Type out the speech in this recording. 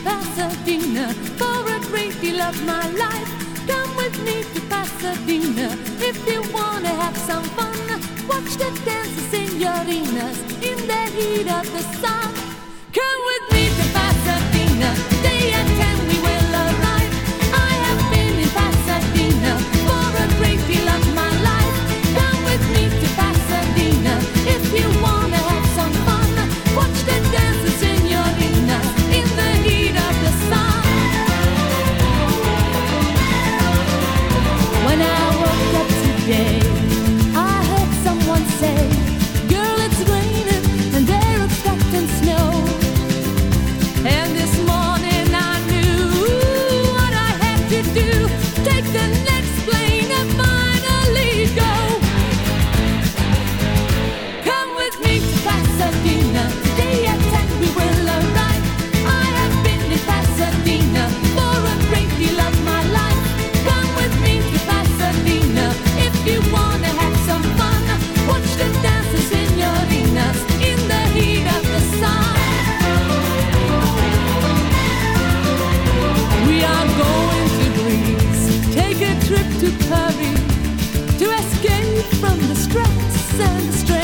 Pasadena for a great deal of my life. Come with me to Pasadena if you wanna have some fun. Watch the dancing senoritas in the heat of the sun. Come with me to Pasadena, day and time we will arrive. I have been in Pasadena for a great deal of my life. Come with me to Pasadena if you wanna have some fun. Watch the dancing senoritas in the heat of the sun. When I woke up today, I heard someone say, "Girl, it's raining and they're expecting snow." And this morning I knew what I had to do. Take the next plane and finally go. Come with me to Pasadena, day and time we will arrive. I have been in Pasadena for a great deal of my life. Come with me to Pasadena if you wanna have some fun. Watch the dancing senoritas in the heat of the sun. We are going to Greece, take a trip to Paris, to escape from the stress and the stress.